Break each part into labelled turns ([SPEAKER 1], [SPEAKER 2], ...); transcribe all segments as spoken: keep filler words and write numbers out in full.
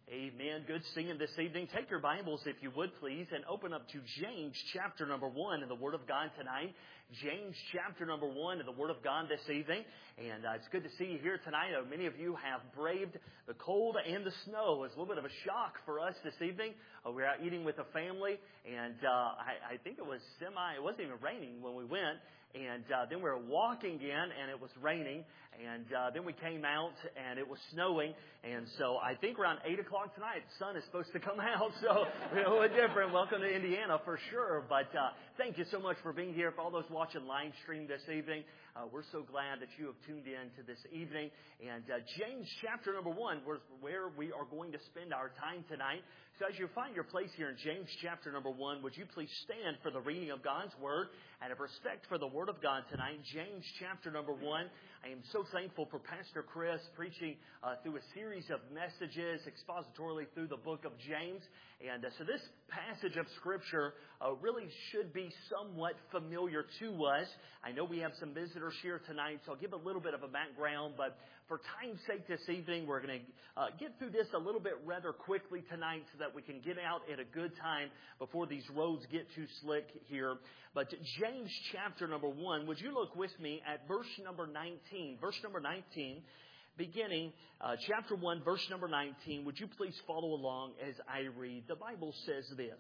[SPEAKER 1] Amen. Good singing this evening. Take your Bibles, if you would, please, and open up to James chapter number one in the Word of God tonight. James chapter number one in the Word of God this evening. And uh, it's good to see you here tonight. Uh, many of you have braved the cold and the snow. It's a little bit of a shock for us this evening. Uh, we were out eating with a family, and uh, I, I think it was semi, it wasn't even raining when we went. And uh, then we were walking in, and it was raining. And uh, then we came out, and it was snowing. And so I think around eight o'clock tonight, the sun is supposed to come out. So you know, a different. Welcome to Indiana for sure. But uh, thank you so much for being here. For all those watching live stream this evening, uh, we're so glad that you have tuned in to this evening. And uh, James chapter number one, where we are going to spend our time tonight. So as you find your place here in James chapter number one, would you please stand for the reading of God's Word? And of respect for the Word of God tonight, James chapter number one. I am so thankful for Pastor Chris preaching uh, through a series of messages expositorily through the book of James. And uh, so this passage of Scripture uh, really should be somewhat familiar to us. I know we have some visitors here tonight, so I'll give a little bit of a background. But for time's sake this evening, we're going to uh, get through this a little bit rather quickly tonight so that we can get out at a good time before these roads get too slick here. But James chapter number one, would you look with me at verse number nineteen? Verse number nineteen, beginning uh, chapter one, verse number nineteen. Would you please follow along as I read? The Bible says this.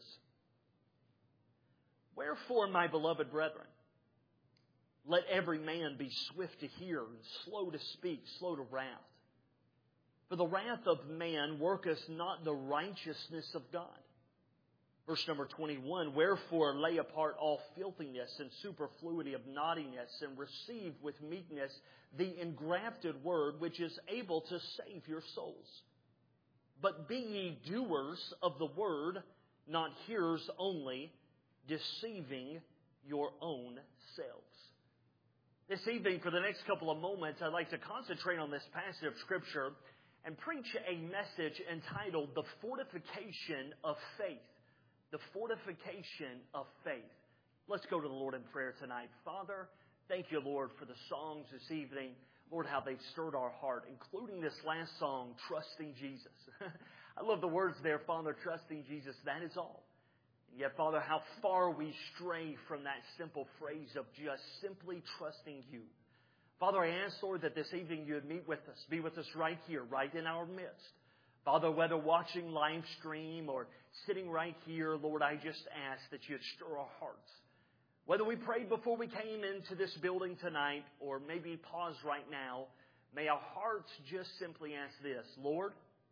[SPEAKER 1] Wherefore, my beloved brethren, let every man be swift to hear and slow to speak, slow to wrath. For the wrath of man worketh not the righteousness of God. Verse number twenty-one, wherefore lay apart all filthiness and superfluity of naughtiness, and receive with meekness the engrafted word, which is able to save your souls. But be ye doers of the word, not hearers only, deceiving your own selves. This evening, for the next couple of moments, I'd like to concentrate on this passage of Scripture and preach a message entitled The Fortification of Faith. The fortification of faith. Let's go to the Lord in prayer tonight. Father, thank you, Lord, for the songs this evening. Lord, how they've stirred our heart, including this last song, Trusting Jesus. I love the words there, Father, trusting Jesus, that is all. And yet, Father, how far we stray from that simple phrase of just simply trusting you. Father, I ask, Lord, that this evening you would meet with us, be with us right here, right in our midst. Father, whether watching live stream or sitting right here, Lord, I just ask that you'd stir our hearts. Whether we prayed before we came into this building tonight or maybe pause right now, may our hearts just simply ask this. Lord,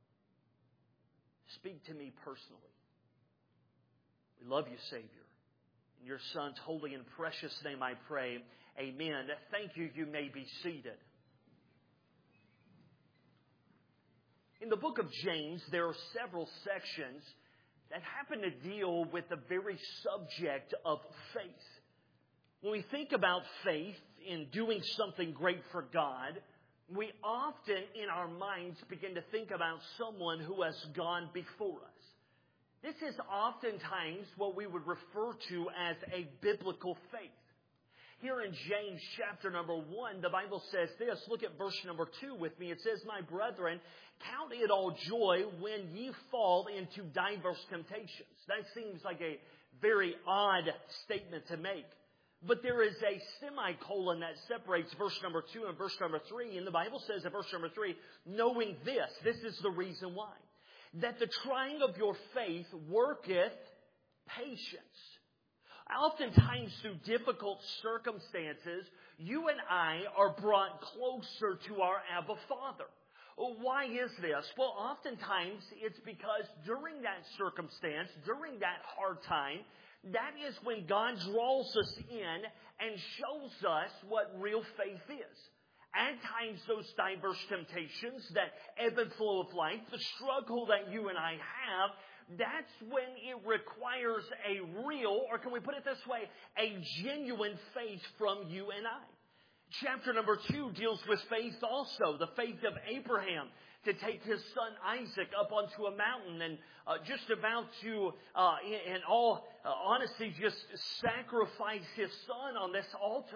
[SPEAKER 1] speak to me personally. We love you, Savior. In your Son's holy and precious name I pray. Amen. Thank you. You may be seated. In the book of James, there are several sections that happen to deal with the very subject of faith. When we think about faith in doing something great for God, we often in our minds begin to think about someone who has gone before us. This is oftentimes what we would refer to as a biblical faith. Here in James chapter number one, the Bible says this. Look at verse number two with me. It says, my brethren, count it all joy when ye fall into diverse temptations. That seems like a very odd statement to make. But there is a semicolon that separates verse number two and verse number three. And the Bible says in verse number three, knowing this, this is the reason why, that the trying of your faith worketh patience. Oftentimes through difficult circumstances, you and I are brought closer to our Abba Father. Why is this? Well, oftentimes it's because during that circumstance, during that hard time, that is when God draws us in and shows us what real faith is. At times, those diverse temptations, that ebb and flow of life, the struggle that you and I have, that's when it requires a real, or can we put it this way, a genuine faith from you and I. Chapter number two deals with faith also, the faith of Abraham to take his son Isaac up onto a mountain and uh, just about to, uh, in, in all uh, honesty, just sacrifice his son on this altar.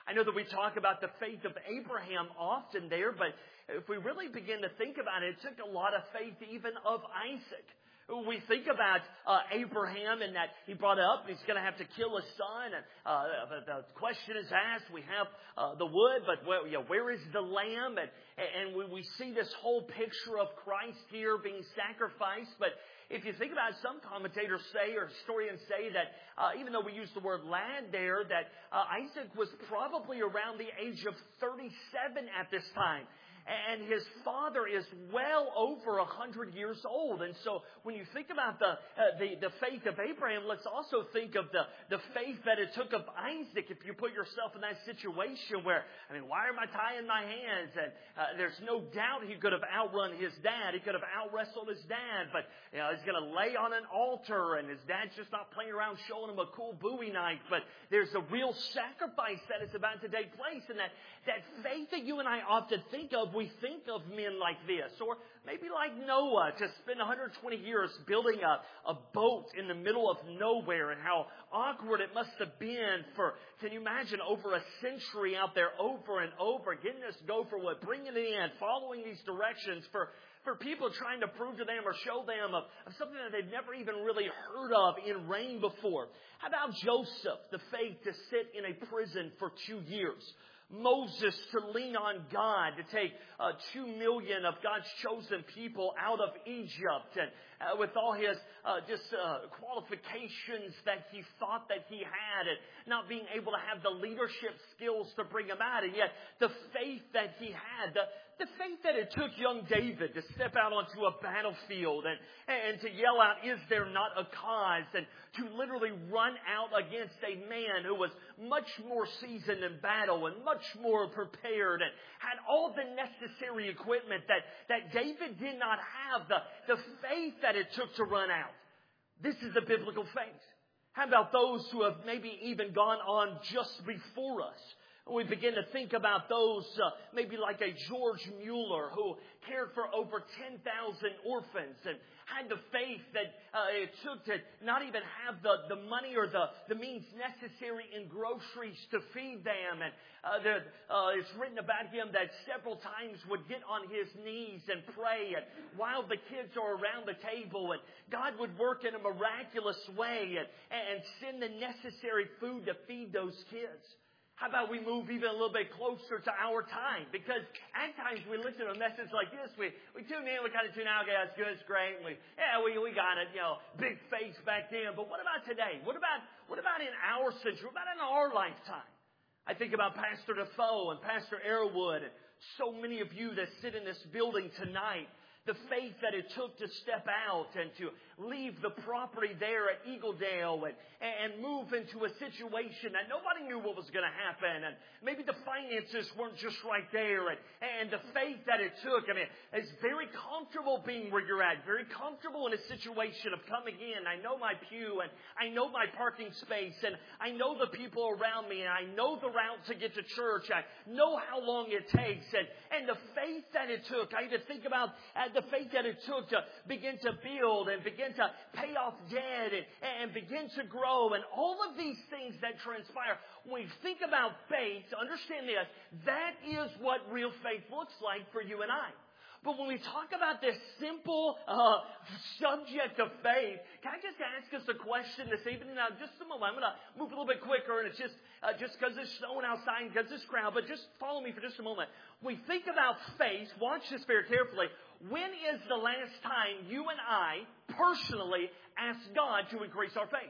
[SPEAKER 1] I know that we talk about the faith of Abraham often there, but if we really begin to think about it, it took a lot of faith even of Isaac. We think about uh, Abraham and that he brought up, he's going to have to kill his son. And uh, the, the question is asked, we have uh, the wood, but where, you know, where is the lamb? And, and we, we see this whole picture of Christ here being sacrificed. But if you think about it, some commentators say, or historians say, that uh, even though we use the word lad there, that uh, Isaac was probably around the age of thirty-seven at this time. And his father is well over a hundred years old. And so when you think about the, uh, the the faith of Abraham, let's also think of the, the faith that it took of Isaac. If you put yourself in that situation where, I mean, why am I tying my hands? And uh, there's no doubt he could have outrun his dad. He could have out-wrestled his dad. But you know, he's going to lay on an altar, and his dad's just not playing around showing him a cool Bowie knife. But there's a real sacrifice that is about to take place. And that, that faith that you and I often think of, we think of men like this, or maybe like Noah, to spend one hundred twenty years building a, a boat in the middle of nowhere, and how awkward it must have been for, can you imagine, over a century out there over and over, getting this gopher wood, bringing it in, following these directions for, for people trying to prove to them or show them of, of something that they've never even really heard of in rain before. How about Joseph, the faith to sit in a prison for two years? Moses to lean on God to take uh, two million of God's chosen people out of Egypt, and uh, with all his uh, just uh, qualifications that he thought that he had, and not being able to have the leadership skills to bring him out, and yet the faith that he had, the, the faith that it took young David to step out onto a battlefield and, and to yell out, "Is there not a cause?" and to literally run out against a man who was much more seasoned in battle and much more prepared and had all the necessary equipment that, that David did not have, the, the faith that it took to run out. This is the biblical faith. How about those who have maybe even gone on just before us? We begin to think about those, uh, maybe like a George Mueller, who cared for over ten thousand orphans and had the faith that uh, it took to not even have the, the money or the, the means necessary in groceries to feed them. And uh, the, uh, it's written about him that several times would get on his knees and pray, and while the kids are around the table, and God would work in a miraculous way and, and send the necessary food to feed those kids. How about we move even a little bit closer to our time? Because at times we listen to a message like this, we, we tune in, we kind of tune out, okay, that's good, it's great, and we, yeah, we, we got it, you know, big faith back then. But what about today? What about, what about in our century? What about in our lifetime? I think about Pastor Defoe and Pastor Airwood and so many of you that sit in this building tonight. The faith that it took to step out and to leave the property there at Eagledale and, and move into a situation that nobody knew what was going to happen. And maybe the finances weren't just right there. And, and the faith that it took, I mean, it's very comfortable being where you're at. Very comfortable in a situation of coming in. I know my pew and I know my parking space and I know the people around me and I know the route to get to church. I know how long it takes. And, and the faith that it took, I even think about uh, the faith that it took to begin to build and begin to pay off debt and, and begin to grow and all of these things that transpire. When we think about faith, understand this, that is what real faith looks like for you and I. But when we talk about this simple uh, subject of faith, can I just ask us a question this evening? Now, just a moment. I'm going to move a little bit quicker, and it's just uh, just because it's snowing outside, because it's crowd. But just follow me for just a moment. When we think about faith, watch this very carefully. When is the last time you and I personally asked God to increase our faith?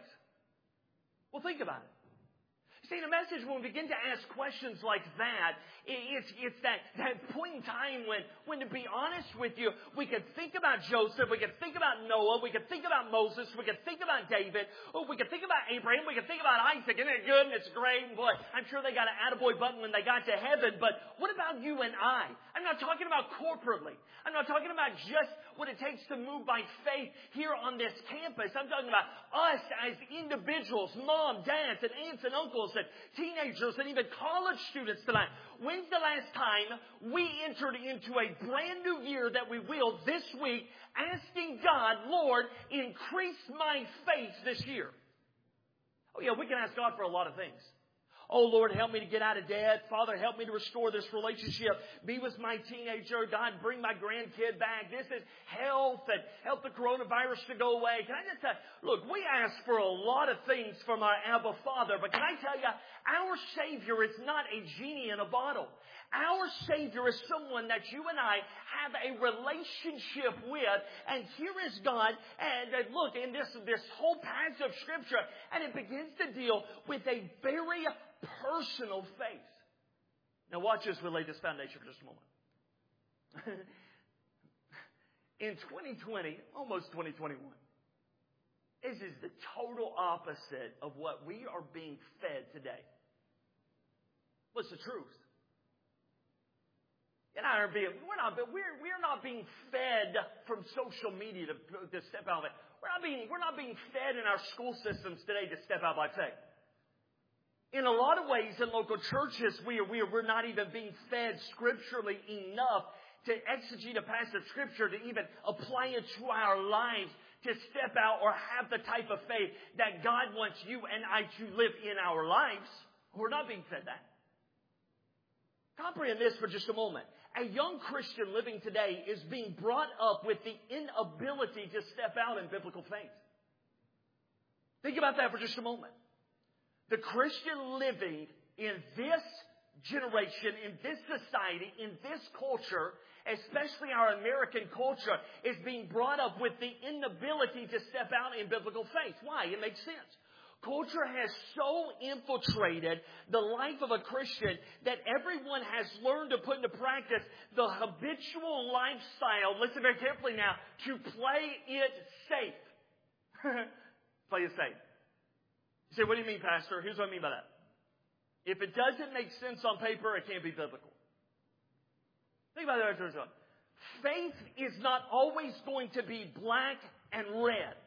[SPEAKER 1] Well, think about it. See, in a message, when we begin to ask questions like that, it's, it's that, that point in time when, when, to be honest with you, we could think about Joseph, we could think about Noah, we could think about Moses, we could think about David, or we could think about Abraham, we could think about Isaac. Isn't it good? And it's great. And boy, I'm sure they got an attaboy button when they got to heaven. But what about you and I? I'm not talking about corporately. I'm not talking about just what it takes to move by faith here on this campus. I'm talking about us as individuals, mom, dads, and aunts and uncles, and teenagers, and even college students tonight. When's the last time we entered into a brand new year that we will this week, asking God, Lord, increase my faith this year? Oh yeah, we can ask God for a lot of things. Oh, Lord, help me to get out of debt. Father, help me to restore this relationship. Be with my teenager. God, bring my grandkid back. This is health and help the coronavirus to go away. Can I just tell you, look, we ask for a lot of things from our Abba Father, but can I tell you, our Savior is not a genie in a bottle. Our Savior is someone that you and I have a relationship with. And here is God. And uh, look, in this, this whole passage of Scripture, and it begins to deal with a very personal faith. Now watch as we lay this foundation for just a moment. In twenty twenty, almost twenty twenty-one, this is the total opposite of what we are being fed today. What's the truth? And I are being, we're not, we're, we're not being fed from social media to, to step out of it. We're not being, we're not being fed in our school systems today to step out by faith. In a lot of ways, in local churches, we are, we are, we're not even being fed scripturally enough to exegete a passage of Scripture to even apply it to our lives, to step out or have the type of faith that God wants you and I to live in our lives. We're not being fed that. Comprehend this for just a moment. A young Christian living today is being brought up with the inability to step out in biblical faith. Think about that for just a moment. The Christian living in this generation, in this society, in this culture, especially our American culture, is being brought up with the inability to step out in biblical faith. Why? It makes sense. Culture has so infiltrated the life of a Christian that everyone has learned to put into practice the habitual lifestyle, listen very carefully now, to play it safe. Play it safe. You say, what do you mean, Pastor? Here's what I mean by that. If it doesn't make sense on paper, it can't be biblical. Think about that. Faith is not always going to be black and red.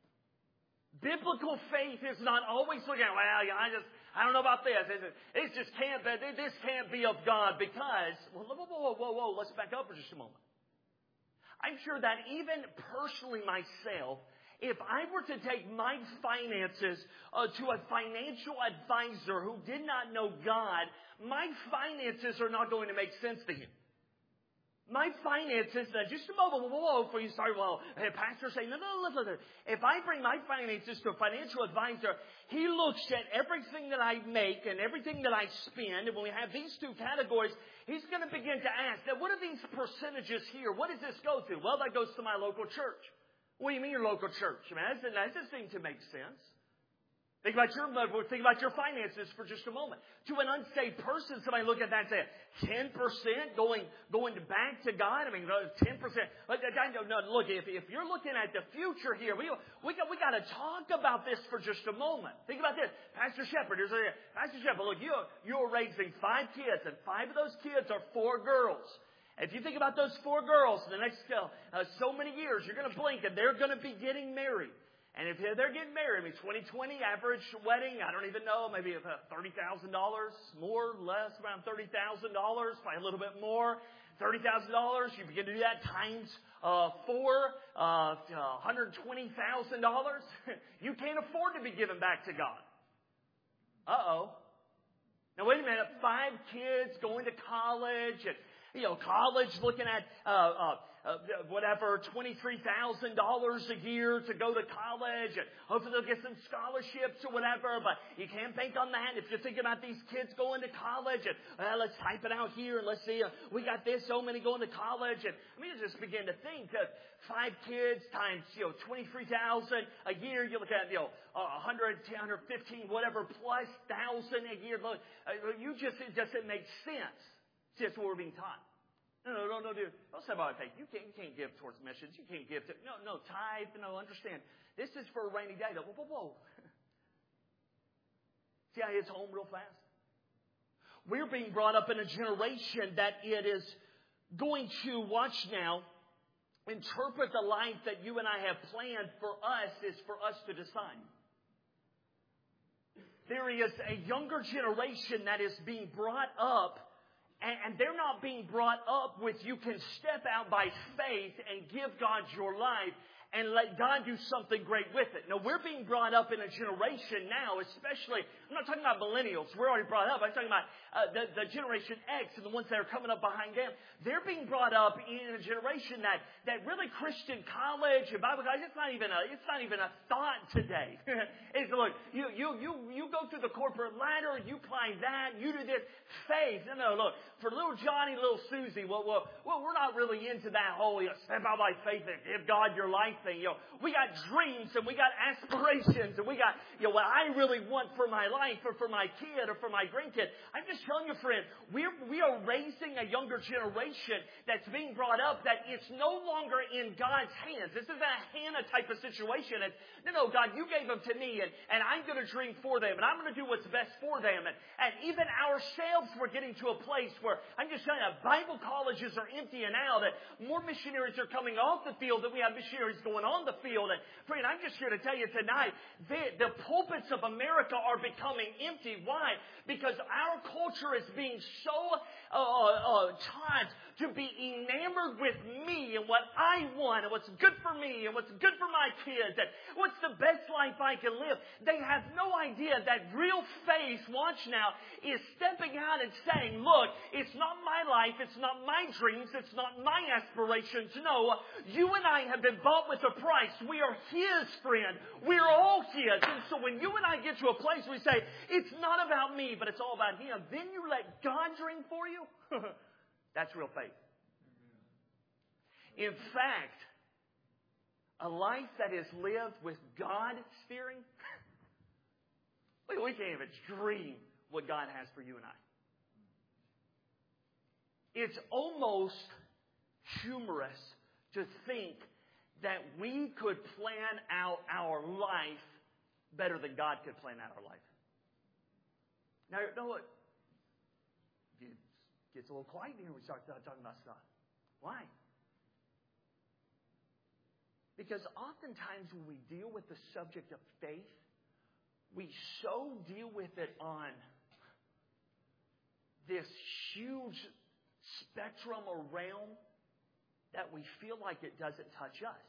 [SPEAKER 1] Biblical faith is not always looking at, well, I just, I don't know about this. It just can't be, this can't be of God because, well, whoa, whoa, whoa, whoa, let's back up for just a moment. I'm sure that even personally myself, if I were to take my finances uh, to a financial advisor who did not know God, my finances are not going to make sense to him. My finances, uh, just a moment, whoa, whoa, before you start, well, hey, pastor say, no, no, no, listen, listen. If I bring my finances to a financial advisor, he looks at everything that I make and everything that I spend, and when we have these two categories, he's going to begin to ask, now, what are these percentages here? What does this go to? Well, that goes to my local church. What do you mean your local church? I mean, that doesn't, that doesn't seem to make sense. Think about your think about your finances for just a moment. To an unsaved person, somebody look at that and say, ten percent going going back to God? I mean, ten percent. No, look, if, if you're looking at the future here, we we got we got to talk about this for just a moment. Think about this, Pastor Shepherd. Here's a, Pastor Shepherd. Look, you you're raising five kids, and five of those kids are four girls. If you think about those four girls in the next uh, so many years, you're going to blink, and they're going to be getting married. And if they're getting married, I mean, twenty twenty average wedding, I don't even know, maybe thirty thousand dollars, more, less, around thirty thousand dollars, probably a little bit more. thirty thousand dollars, you begin to do that times uh, four, uh, one hundred twenty thousand dollars. You can't afford to be given back to God. Uh-oh. Now, wait a minute. Five kids going to college and, you know, college looking at uh, uh, uh, whatever, twenty-three thousand dollars a year to go to college, and hopefully they'll get some scholarships or whatever, but you can't bank on that. If you're thinking about these kids going to college, and uh, let's type it out here, and let's see, uh, we got this, so many going to college, and I mean, you just begin to think that five kids times, you know, twenty-three thousand a year, you look at, you know, uh, one hundred, one hundred fifteen, whatever, plus thousand a year, look, uh, you just, it doesn't make sense. It's just what we're being taught. No, no, no, no, dude. Don't say about faith. You can't, you can't give towards missions. You can't give to, no, no, tithe. No, understand. This is for a rainy day. Whoa, whoa, whoa. See how it hits home real fast? We're being brought up in a generation that it is going to, watch now, interpret the life that you and I have planned for us is for us to decide. There is a younger generation that is being brought up, and they're not being brought up with you can step out by faith and give God your life. and let God do something great with it. Now, we're being brought up in a generation now, especially, I'm not talking about millennials. We're already brought up. I'm talking about uh, the, the Generation X and the ones that are coming up behind them. They're being brought up in a generation that, that really Christian college and Bible college, it's not even a, it's not even a thought today. It's, look, you, you, you, you go through the corporate ladder, you climb that, you do this. Faith. No, no, look, for little Johnny, little Susie, well, well, well we're not really into that whole, you know, step out by faith and give God your life thing. You know, we got dreams and we got aspirations and we got, you know, what I really want for my life or for my kid or for my grandkid. I'm just telling you, friend, we're, we are raising a younger generation that's being brought up that it's no longer in God's hands. This isn't a Hannah type of situation. And, no, no, God, you gave them to me and, and I'm going to dream for them and I'm going to do what's best for them. And, and even ourselves, we're getting to a place where, I'm just telling you, Bible colleges are emptying out and more missionaries are coming off the field than we have missionaries going on the field. And friend, I'm just here to tell you tonight, the, the pulpits of America are becoming empty. Why? Because our culture is being so uh, uh, taught to be enamored with me and what I want and what's good for me and what's good for my kids and what's the best life I can live. They have no idea that real faith, watch now, is stepping out and saying, look, it's not my life, it's not my dreams, it's not my aspirations. No, you and I have been bought with a price. We are His, friend. We're all His. And so when you and I get to a place where we say, it's not about me, but it's all about Him, then you let God dream for you. That's real faith. In fact, a life that is lived with God steering, we can't even dream what God has for you and I. It's almost humorous to think that we could plan out our life better than God could plan out our life. Now, you know what? It gets a little quiet here when we start talking about stuff. Why? Because oftentimes when we deal with the subject of faith, we so deal with it on this huge spectrum or realm that we feel like it doesn't touch us.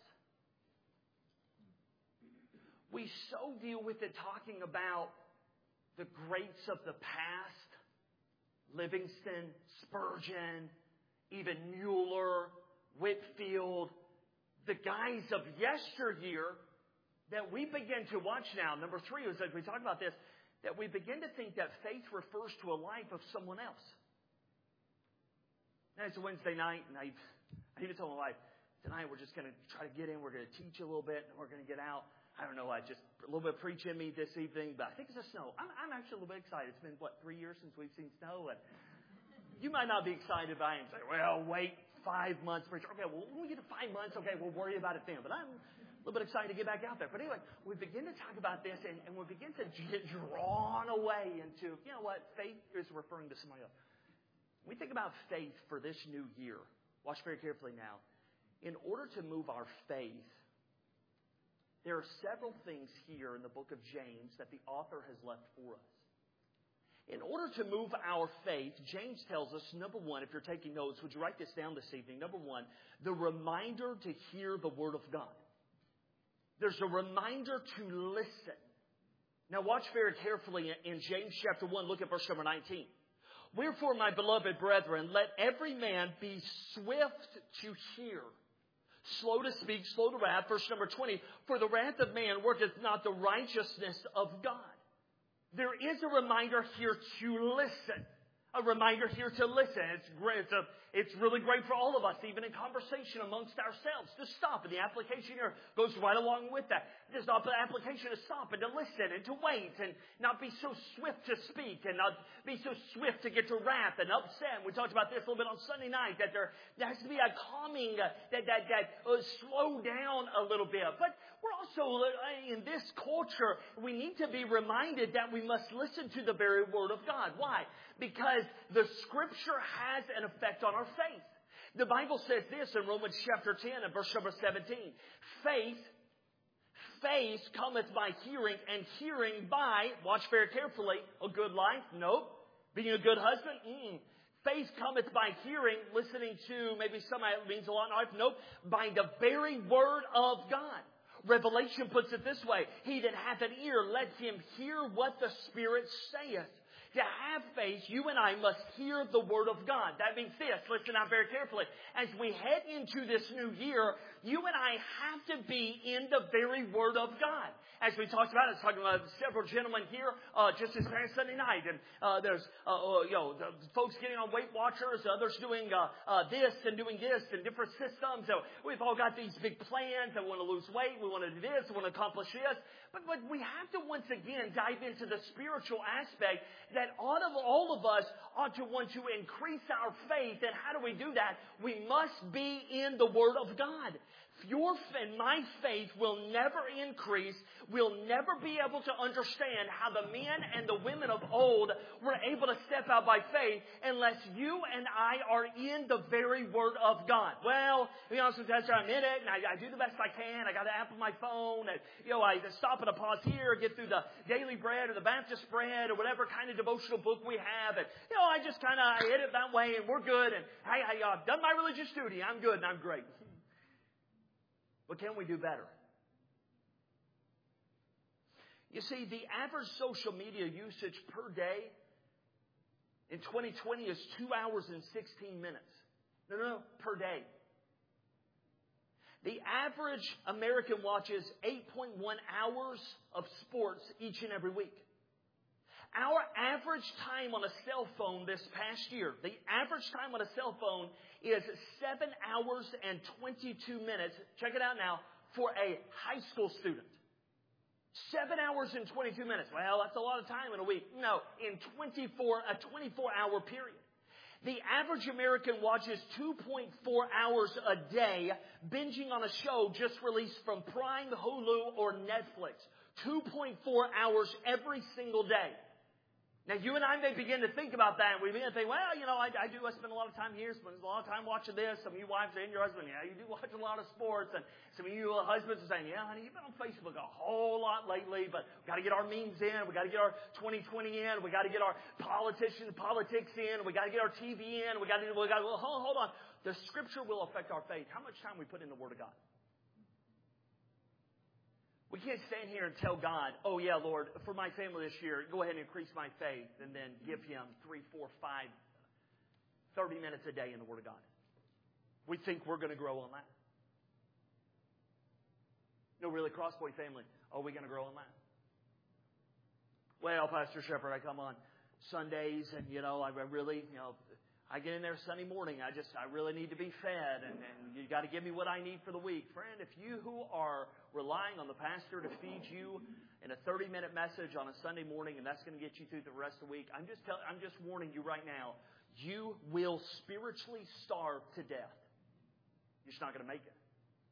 [SPEAKER 1] We so deal with it talking about the greats of the past, Livingston, Spurgeon, even Mueller, Whitfield, the guys of yesteryear that we begin to watch now. Number three is, as we talk about this, that we begin to think that faith refers to a life of someone else. Now, it's a Wednesday night, and I, I even told my wife, tonight we're just going to try to get in. We're going to teach a little bit, and we're going to get out. I don't know, I just a little bit of preach in me this evening, but I think it's the snow. I'm, I'm actually a little bit excited. It's been, what, three years since we've seen snow? And you might not be excited by it and say, well, wait five months, preacher. Okay, well, when we get to five months, okay, we'll worry about it then. But I'm a little bit excited to get back out there. But anyway, we begin to talk about this, and, and we begin to get drawn away into, you know what, faith is referring to somebody else. When we think about faith for this new year, watch very carefully now. In order to move our faith, there are several things here in the book of James that the author has left for us. In order to move our faith, James tells us, number one, if you're taking notes, would you write this down this evening? Number one, the reminder to hear the Word of God. There's a reminder to listen. Now watch very carefully in James chapter one, look at verse number nineteen. Wherefore, my beloved brethren, let every man be swift to hear, slow to speak, slow to wrath. Verse number twenty, for the wrath of man worketh not the righteousness of God. There is a reminder here to listen. A reminder here to listen. It's great. It's, a, it's really great for all of us, even in conversation amongst ourselves, to stop. And the application here goes right along with that. There's not the application to stop and to listen and to wait and not be so swift to speak and not be so swift to get to wrath and upset. We talked about this a little bit on Sunday night, that there, there has to be a calming, uh, that, that, that uh, slow down a little bit. But we're also, uh, in this culture, we need to be reminded that we must listen to the very Word of God. Why? Because the Scripture has an effect on our faith. The Bible says this in Romans chapter ten and verse number seventeen. Faith, faith cometh by hearing, and hearing by, watch very carefully, a good life? Nope. Being a good husband? Mm. Faith cometh by hearing, listening to, maybe somebody means a lot in life. Nope. By the very word of God. Revelation puts it this way. He that hath an ear, let him hear what the Spirit saith. To have faith, you and I must hear the Word of God. That means this. Listen out very carefully. As we head into this new year, you and I have to be in the very Word of God. As we talked about, I was talking about several gentlemen here uh, just this past Sunday night. And uh, there's, uh, uh, you know, the folks getting on Weight Watchers, others doing uh, uh, this and doing this and different systems. So we've all got these big plans. I want to lose weight. We want to do this. We want to accomplish this. But, but we have to once again dive into the spiritual aspect that all of, all of us ought to want to increase our faith. And how do we do that? We must be in the Word of God. Your and my faith will never increase. We'll never be able to understand how the men and the women of old were able to step out by faith unless you and I are in the very Word of God. Well, you know, sometimes I'm in it and I, I do the best I can. I got an app on my phone and, you know, I stop and I pause here, get through the Daily Bread or the Baptist Bread or whatever kind of devotional book we have. And, you know, I just kind of hit it that way and we're good. And, hey, I, I've done my religious duty. I'm good and I'm great. But can we do better? You see, the average social media usage per day in twenty twenty is two hours and sixteen minutes. No, no, no, per day. The average American watches eight point one hours of sports each and every week. Our average time on a cell phone this past year, the average time on a cell phone is seven hours and twenty-two minutes. Check it out now, for a high school student. Seven hours and twenty-two minutes. Well, that's a lot of time in a week. No, in twenty-four, a twenty-four hour period. The average American watches two point four hours a day binging on a show just released from Prime, Hulu, or Netflix. two point four hours every single day. Now, you and I may begin to think about that, and we begin to think, well, you know, I, I do I spend a lot of time here, spend a lot of time watching this. Some of you wives and your husband, yeah, you do watch a lot of sports. And some of you husbands are saying, yeah, honey, you've been on Facebook a whole lot lately, but we've got to get our memes in. We've got to get our twenty twenty in. We've got to get our politicians, politics in. We've got to get our T V in. We've got to, we got to, well, hold, hold on. The Scripture will affect our faith. How much time we put in the Word of God? We can't stand here and tell God, oh, yeah, Lord, for my family this year, go ahead and increase my faith, and then give Him three, four, five, thirty minutes a day in the Word of God. We think we're going to grow on that. No, really, Crossboy family, are we going to grow on that? Well, Pastor Shepherd, I come on Sundays, and, you know, I really, you know, I get in there Sunday morning. I just, I really need to be fed, and, and you got to give me what I need for the week. Friend, if you who are relying on the pastor to feed you in a thirty-minute message on a Sunday morning, and that's going to get you through the rest of the week, I'm just tell, I'm just warning you right now, you will spiritually starve to death. You're just not going to make it.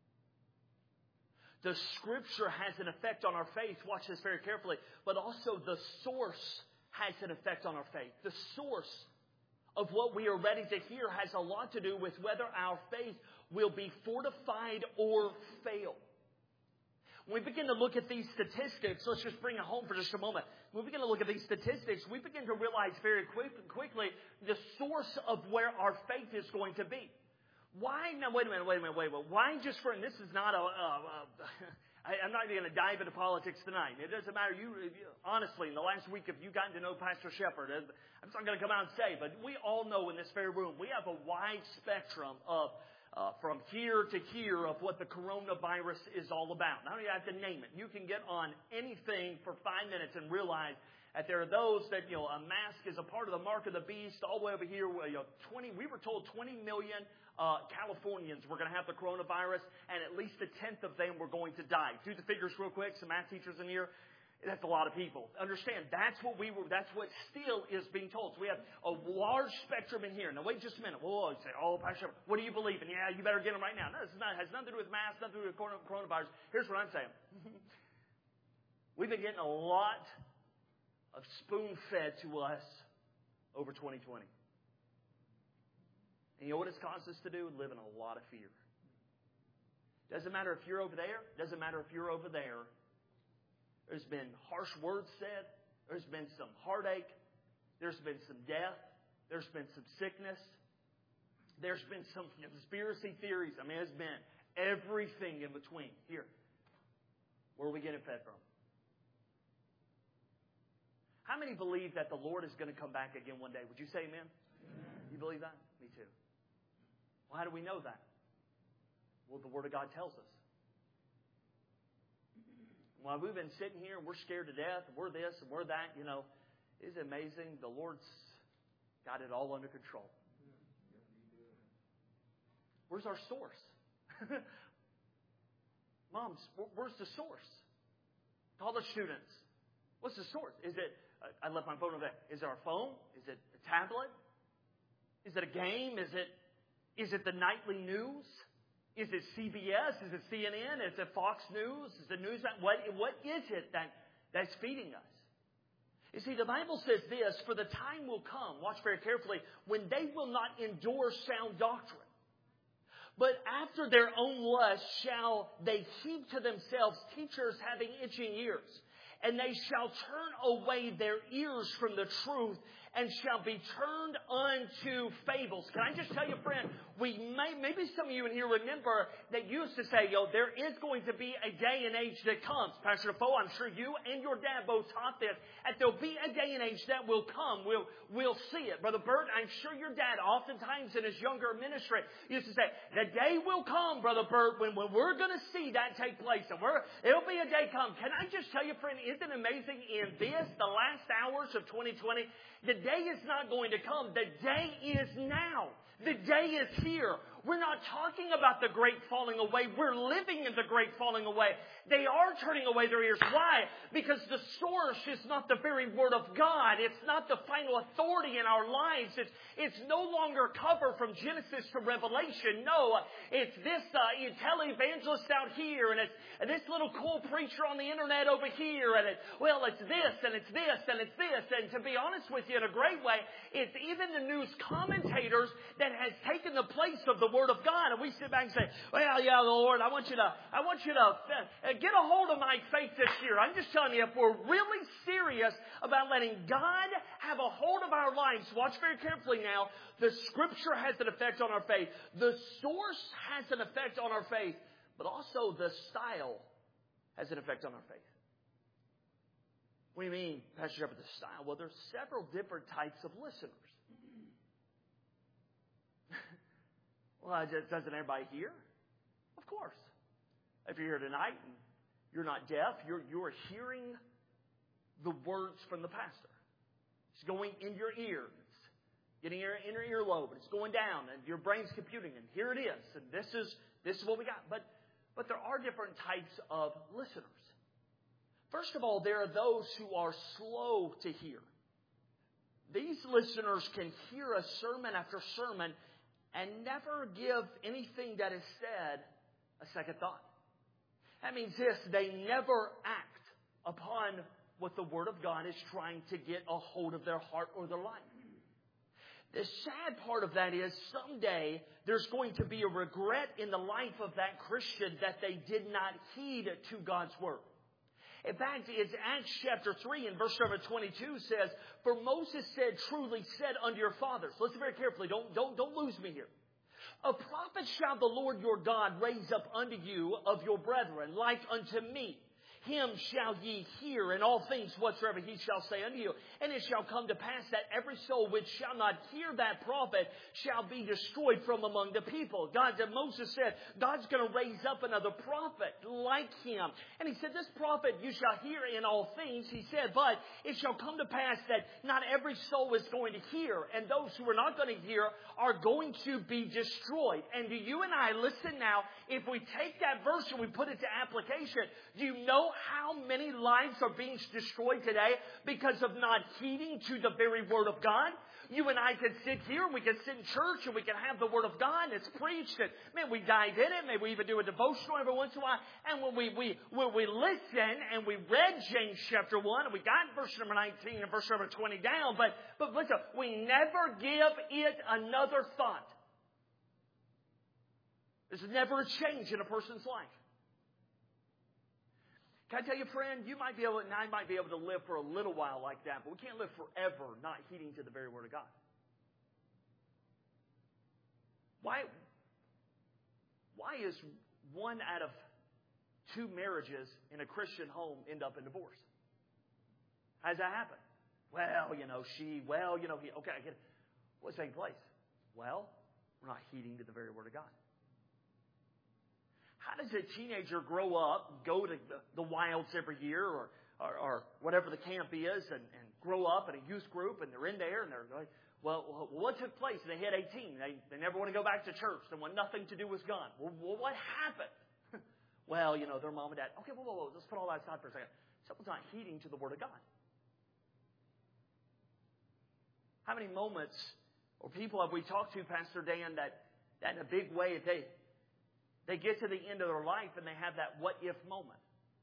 [SPEAKER 1] The Scripture has an effect on our faith. Watch this very carefully. But also the source has an effect on our faith. The source of what we are ready to hear has a lot to do with whether our faith will be fortified or fail. When we begin to look at these statistics, let's just bring it home for just a moment. When we begin to look at these statistics, we begin to realize very quick, quickly the source of where our faith is going to be. Why? Now, wait a minute, wait a minute, wait a minute. Why just for, and this is not a, a, a I, I'm not even going to dive into politics tonight. It doesn't matter. You, you honestly, in the last week, if you've gotten to know Pastor Shepherd, I'm just not going to come out and say, but we all know in this very room, we have a wide spectrum of uh, from here to here of what the coronavirus is all about. Now you have to name it. You can get on anything for five minutes and realize that there are those that, you know, a mask is a part of the mark of the beast. All the way over here, you know, twenty. We were told twenty million. Uh, Californians were going to have the coronavirus, and at least a tenth of them were going to die. Do the figures real quick. Some math teachers in here. That's a lot of people. Understand, that's what we were. That's what still is being told. So we have a large spectrum in here. Now wait just a minute. Whoa, you say, oh, Pastor, what do you believe in? Yeah, you better get them right now. No, this is not, has nothing to do with masks, nothing to do with coronavirus. Here's what I'm saying. We've been getting a lot of spoon-fed to us over twenty twenty. And you know what it's caused us to do? Live in a lot of fear. Doesn't matter if you're over there. Doesn't matter if you're over there. There's been harsh words said. There's been some heartache. There's been some death. There's been some sickness. There's been some conspiracy theories. I mean, it's been everything in between. Here, where are we getting fed from? How many believe that the Lord is going to come back again one day? Would you say amen? Amen. You believe that? Me too. Well, how do we know that? Well, the Word of God tells us. While we've been sitting here and we're scared to death, and we're this and we're that, you know, isn't it amazing? The Lord's got it all under control. Where's our source? Moms, where's the source? College students, what's the source? Is it, I left my phone over there. Is it our phone? Is it a tablet? Is it a game? Is it, is it the nightly news? Is it C B S? Is it C N N? Is it Fox News? Is it news? What, what is it that, that's feeding us? You see, the Bible says this, for the time will come, watch very carefully, when they will not endure sound doctrine. But after their own lust shall they heap to themselves teachers having itching ears. And they shall turn away their ears from the truth and shall be turned unto fables. Can I just tell you, friend, we may, maybe some of you in here remember that used to say, yo, there is going to be a day and age that comes. Pastor Defoe, I'm sure you and your dad both taught this, that there'll be a day and age that will come. We'll, we'll see it. Brother Bert, I'm sure your dad oftentimes in his younger ministry used to say, the day will come, Brother Bert, when, when we're going to see that take place. And we're, it'll be a day come. Can I just tell you, friend, isn't it amazing in this, the last hours of twenty twenty, the day is not going to come. The day is now. The day is here. We're not talking about the great falling away. We're living in the great falling away. They are turning away their ears. Why? Because the source is not the very Word of God. It's not the final authority in our lives. It's, it's no longer covered from Genesis to Revelation. No, it's this uh, televangelist out here, and it's and this little cool preacher on the internet over here, and it, well, it's this, and it's this, and it's this. And to be honest with you, in a great way, it's even the news commentators that has taken the place of the Word of God. And we sit back and say, well, yeah, Lord, I want you to, I want you to uh, get a hold of my faith this year. I'm just telling you, if we're really serious about letting God have a hold of our lives, watch very carefully now, the Scripture has an effect on our faith. The source has an effect on our faith, but also the style has an effect on our faith. What do you mean, Pastor Shepard, the style? Well, there's several different types of listeners. Well, doesn't everybody hear? Of course. If you're here tonight and you're not deaf, you're, you're hearing the words from the pastor. It's going in your ear. It's getting your inner earlobe. It's going down, and your brain's computing, and here it is. And this is this is what we got. But but there are different types of listeners. First of all, there are those who are slow to hear. These listeners can hear a sermon after sermon and never give anything that is said a second thought. That means this, they never act upon what the Word of God is trying to get a hold of their heart or their life. The sad part of that is someday there's going to be a regret in the life of that Christian that they did not heed to God's Word. In fact, it's Acts chapter three and verse number twenty-two says, for Moses said, truly said unto your fathers. Listen very carefully. Don't, don't, don't lose me here. A prophet shall the Lord your God raise up unto you of your brethren, like unto me. Him shall ye hear in all things whatsoever he shall say unto you. And it shall come to pass that every soul which shall not hear that prophet shall be destroyed from among the people. God, Moses said, God's going to raise up another prophet like him. And he said, this prophet you shall hear in all things. He said, but it shall come to pass that not every soul is going to hear. And those who are not going to hear are going to be destroyed. And do you and I, listen now, if we take that verse and we put it to application, do you know how many lives are being destroyed today because of not heeding to the very Word of God? You and I can sit here, we can sit in church, and we can have the Word of God, and it's preached, and man, we dive in it, maybe we even do a devotional every once in a while, and when we, we, when we listen, and we read James chapter one, and we got verse number nineteen and verse number twenty down, but, but listen, we never give it another thought. There's never a change in a person's life. Can I tell you, friend, you might be able, and I might be able to live for a little while like that, but we can't live forever not heeding to the very Word of God. Why, why is one out of two marriages in a Christian home end up in divorce? How does that happen? Well, you know, she, well, you know, he, okay, I get it. What's taking place? Well, we're not heeding to the very Word of God. How does a teenager grow up, go to the, the wilds every year or, or, or whatever the camp is and, and grow up in a youth group and they're in there and they're like, well, what took place? They hit eighteen. They, they never want to go back to church. They want nothing to do with God. Well, well what happened? Well, you know, their mom and dad. Okay, whoa, whoa, whoa. Let's put all that aside for a second. Someone's not heeding to the Word of God. How many moments or people have we talked to, Pastor Dan, that, that in a big way, they, they get to the end of their life and they have that what if moment?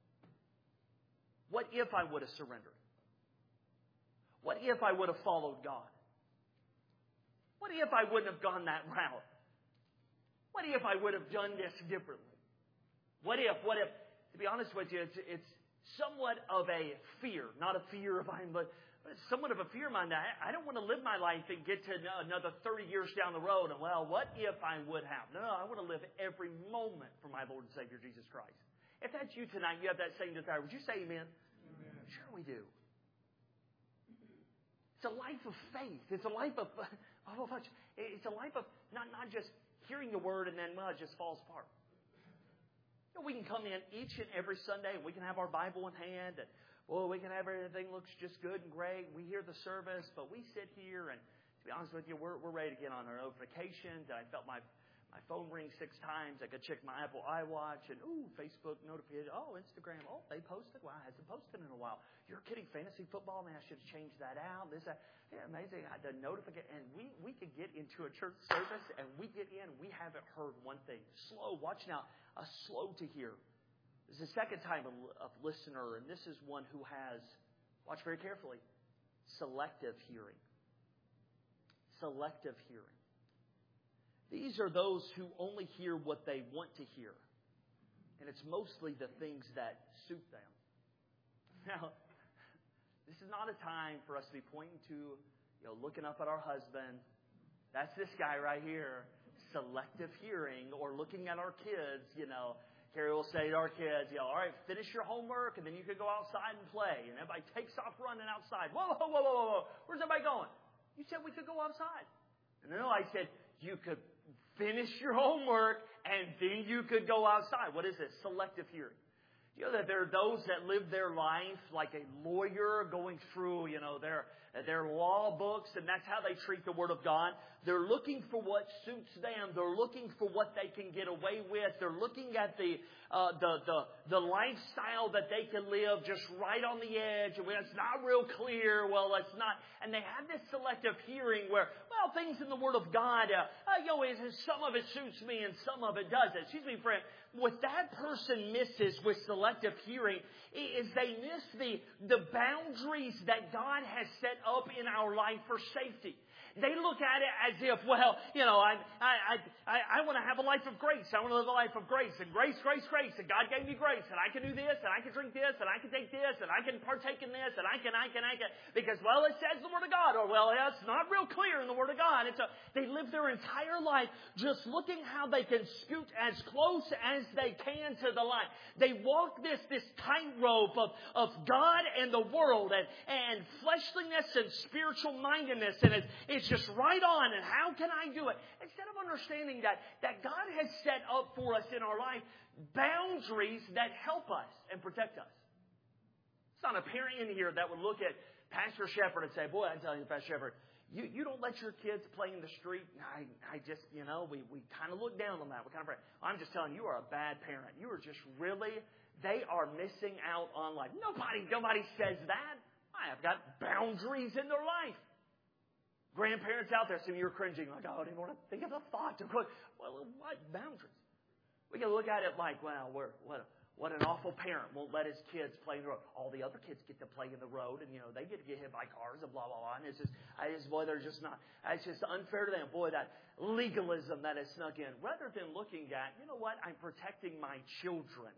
[SPEAKER 1] What if I would have surrendered? What if I would have followed God? What if I wouldn't have gone that route? What if I would have done this differently? What if, what if, to be honest with you, it's, it's somewhat of a fear, not a fear of mine, but somewhat of a fear of mine. I don't want to live my life and get to another thirty years down the road and, well, what if I would have? No, no, I want to live every moment for my Lord and Savior, Jesus Christ. If that's you tonight, you have that same desire, would you say amen? Amen. Sure we do. It's a life of faith. It's a life of, oh, it's a life of not, not just hearing the Word and then, well, it just falls apart. You know, we can come in each and every Sunday and we can have our Bible in hand and, well, we can have everything looks just good and great. We hear the service, but we sit here and, to be honest with you, we're, we're ready to get on our notifications. And I felt my My phone rings six times. I could check my Apple iWatch and, ooh, Facebook notification. Oh, Instagram. Oh, they posted. Wow, hasn't posted in a while. You're kidding. Fantasy football? Man, I should have changed that out. This, that. Yeah, amazing. I the notification. And we, we could get into a church service and we get in. We haven't heard one thing. Slow. Watch now. A slow to hear. This is the second time of, of listener, and this is one who has, watch very carefully, selective hearing. Selective hearing. These are those who only hear what they want to hear. And it's mostly the things that suit them. Now, this is not a time for us to be pointing to, you know, looking up at our husband. That's this guy right here. Selective hearing. Or looking at our kids, you know. Carrie will say to our kids, you know, all right, finish your homework and then you can go outside and play. And everybody takes off running outside. Whoa, whoa, whoa, whoa, whoa. Where's everybody going? You said we could go outside. And then I said, you could finish your homework, and then you could go outside. What is this? Selective hearing. You know that there are those that live their life like a lawyer going through, you know, their their law books, and that's how they treat the Word of God. They're looking for what suits them. They're looking for what they can get away with. They're looking at the uh, the the the lifestyle that they can live just right on the edge. And when it's not real clear, well, it's not. And they have this selective hearing where, well, things in the Word of God, uh, uh, you know, some of it suits me and some of it doesn't. Excuse me, friend. What that person misses with selective hearing is they miss the, the boundaries that God has set up in our life for safety. They look at it as if, well, you know, I I I, I want to have a life of grace. I want to live a life of grace. And grace, grace, grace. And God gave me grace. And I can do this. And I can drink this. And I can take this. And I can partake in this. And I can, I can, I can. Because, well, it says the Word of God. Or, well, it's not real clear in the Word of God. And so they live their entire life just looking how they can scoot as close as they can to the line. They walk this, this tightrope of, of God and the world and, and fleshliness and spiritual mindedness. And it's, it's just right on. And how can I do it? Instead of understanding that, that God has set up for us in our life boundaries that help us and protect us. It's not a parent in here that would look at Pastor Shepherd and say, boy, I'm telling you, Pastor Shepherd, you, you don't let your kids play in the street. I, I just, you know, we, we kind of look down on that. We kind of, I'm just telling you, you are a bad parent. You are just really, they are missing out on life. Nobody, nobody says that. I have got boundaries in their life. Grandparents out there, some of you are cringing, like, oh, I didn't want to think of the thought. Well, what boundaries? We can look at it like, well, we're, what, what an awful parent won't let his kids play in the road. All the other kids get to play in the road, and, you know, they get to get hit by cars and blah, blah, blah. And it's just, I just, boy, they're just not, it's just unfair to them. Boy, that legalism that is snuck in. Rather than looking at, you know what, I'm protecting my children.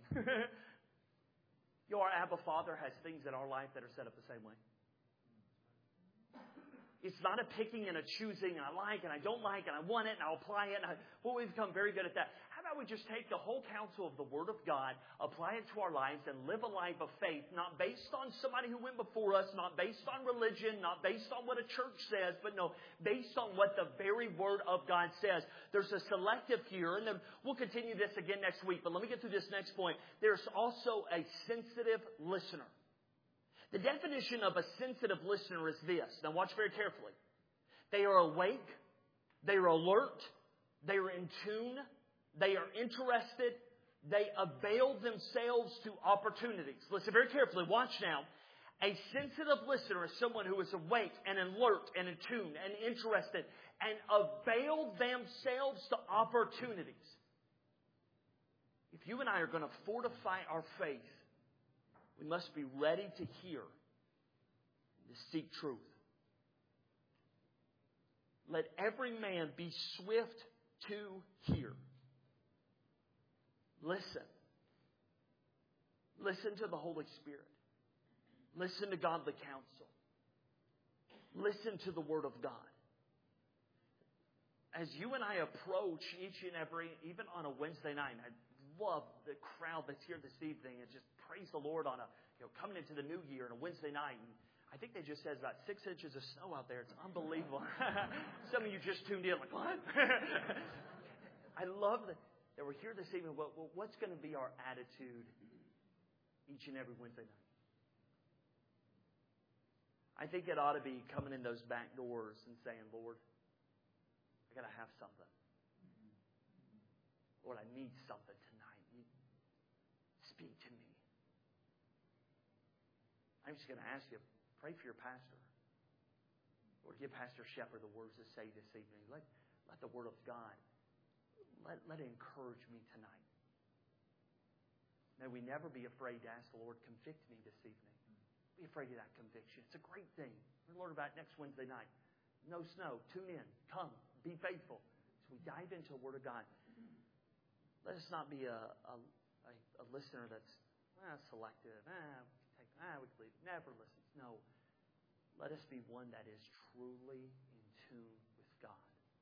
[SPEAKER 1] Your Abba Father has things in our life that are set up the same way. It's not a picking and a choosing, and I like and I don't like, and I want it, and I'll apply it. And I, well, we've become very good at that. How about we just take the whole counsel of the Word of God, apply it to our lives, and live a life of faith, not based on somebody who went before us, not based on religion, not based on what a church says, but no, based on what the very Word of God says. There's a selective here, and then we'll continue this again next week. But let me get through this next point. There's also a sensitive listener. The definition of a sensitive listener is this. Now watch very carefully. They are awake. They are alert. They are in tune. They are interested. They avail themselves to opportunities. Listen very carefully. Watch now. A sensitive listener is someone who is awake and alert and in tune and interested and avail themselves to opportunities. If you and I are going to fortify our faith, we must be ready to hear and to seek truth. Let every man be swift to hear. Listen. Listen to the Holy Spirit. Listen to godly counsel. Listen to the Word of God. As you and I approach each and every, even on a Wednesday night, I love the crowd that's here this evening and just praise the Lord on a, you know, coming into the new year on a Wednesday night. And I think they just said about six inches of snow out there. It's unbelievable. Some of you just tuned in like, what? I love that, that we're here this evening. Well, what's going to be our attitude each and every Wednesday night? I think it ought to be coming in those back doors and saying, Lord, I got to have something. Lord, I need something tonight. You speak to me. I'm just going to ask you, pray for your pastor. Lord, give Pastor Shepherd the words to say this evening. Let, let the Word of God, let, let it encourage me tonight. May we never be afraid to ask the Lord, convict me this evening. Be afraid of that conviction. It's a great thing. We're going to learn about it next Wednesday night. No snow. Tune in. Come. Be faithful. So we dive into the Word of God. Let us not be a, a, a listener that's well, selective. Ah, we can take, ah, we can leave. Never listens. No. Let us be one that is truly in tune with God.